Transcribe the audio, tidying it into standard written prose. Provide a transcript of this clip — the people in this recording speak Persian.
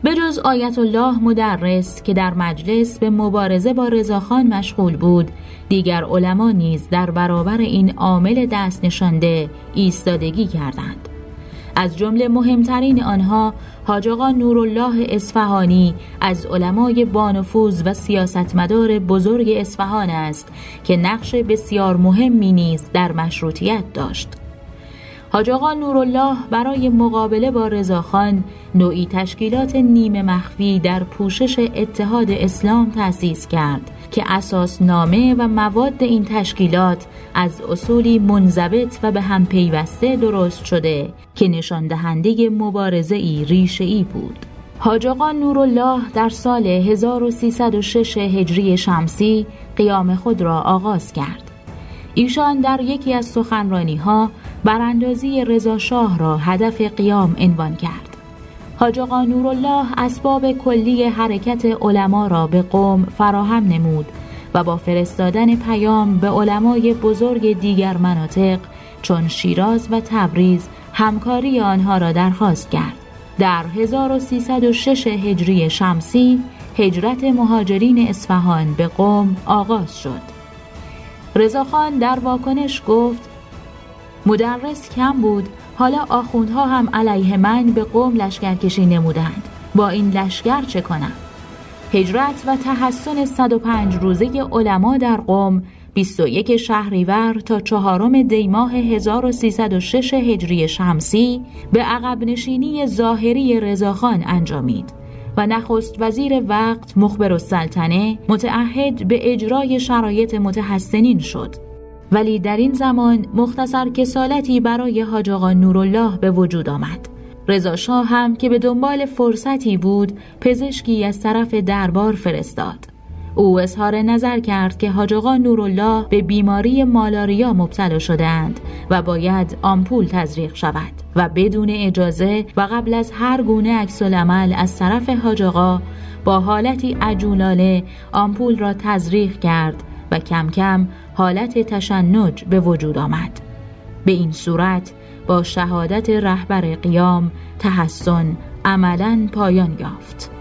به جز آیت الله مدرس که در مجلس به مبارزه با رضاخان مشغول بود، دیگر علما نیز در برابر این عامل دست نشانده ایستادگی کردند. از جمله مهمترین آنها حاج آقا نورالله اصفهانی از علمای بانفوذ و سیاستمدار بزرگ اصفهان است که نقش بسیار مهمی نیز در مشروطیت داشت. حاج آقا نورالله برای مقابله با رضاخان نوعی تشکیلات نیمه مخفی در پوشش اتحاد اسلام تأسیس کرد که اساسنامه و مواد این تشکیلات از اصولی منضبط و به هم پیوسته درست شده که نشان دهنده مبارزه‌ای ریشه‌ای بود. حاج آقا نورالله در سال 1306 هجری شمسی قیام خود را آغاز کرد. ایشان در یکی از سخنرانی‌ها براندازی رضا شاه را هدف قیام عنوان کرد. حاج آقا نورالله اسباب کلی حرکت علما را به قم فراهم نمود و با فرستادن پیام به علمای بزرگ دیگر مناطق چون شیراز و تبریز همکاری آنها را درخواست کرد. در 1306 هجری شمسی هجرت مهاجرین اصفهان به قم آغاز شد. رضاخان در واکنش گفت: مدرس کم بود، حالا آخوندها هم علیه من به قم لشکرکشی نمودند. با این لشکر چه کنم؟ هجرت و تحصن 105 روزه علما در قم 21 شهریور تا 4 دی ماه 1306 هجری شمسی به عقب نشینی ظاهری رضاخان انجامید و نخست وزیر وقت مخبرالسلطنه متعهد به اجرای شرایط متحسنین شد. ولی در این زمان مختصر کسالتی برای حاج آقا نورالله به وجود آمد. رضا شاه هم که به دنبال فرصتی بود پزشکی از طرف دربار فرستاد. او اظهار نظر کرد که حاج آقا نورالله به بیماری مالاریا مبتلا شدند و باید آمپول تزریق شود و بدون اجازه و قبل از هر گونه عکس‌العمل از طرف حاج آقا با حالتی عجولانه آمپول را تزریق کرد و کم کم حالت تشنج به وجود آمد. به این صورت با شهادت رهبر قیام تحسن عملاً پایان یافت.